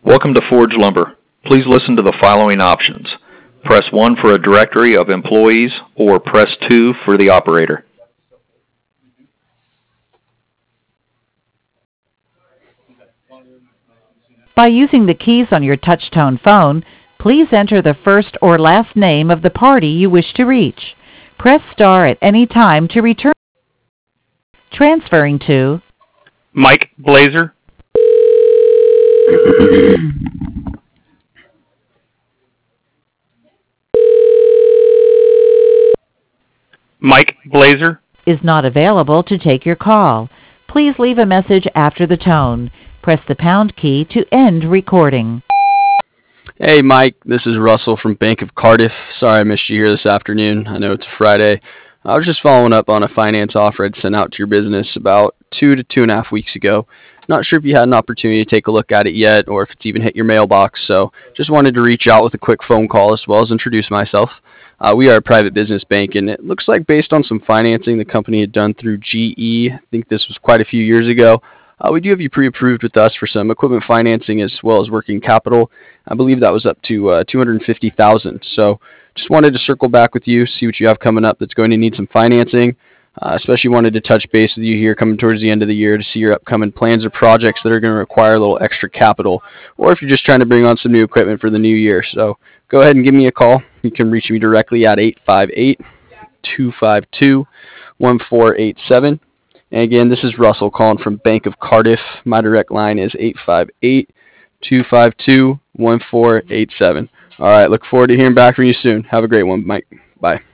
Welcome to Forge Lumber. Please listen to the following options. Press 1 for a directory of employees or press 2 for the operator. By using the keys on your touch-tone phone, please enter the first or last name of the party you wish to reach. Press star at any time to return. Transferring to Mike Blazer. Mike Blazer is not available to take your call. Please leave a message after the tone. Press the pound key to end recording. Hey Mike, this is Russell from Bank of Cardiff. Sorry I missed you here this afternoon. I know it's a Friday. I was just following up on a finance offer I'd sent out to your business about 2 to 2.5 weeks ago. Not sure if you had an opportunity to take a look at it yet or if it's even hit your mailbox, so just wanted to reach out with a quick phone call as well as introduce myself. We are a private business bank, and it looks like based on some financing the company had done through GE, I think this was quite a few years ago, we do have you pre-approved with us for some equipment financing as well as working capital. I believe that was up to $250,000. So just wanted to circle back with you, see what you have coming up that's going to need some financing. Especially wanted to touch base with you here coming towards the end of the year to see your upcoming plans or projects that are going to require a little extra capital, or if you're just trying to bring on some new equipment for the new year. So go ahead and give me a call. You can reach me directly at 858-252-1487. And again, this is Russell calling from Bank of Cardiff. My direct line is 858-252-1487. All right, look forward to hearing back from you soon. Have a great one, Mike. Bye.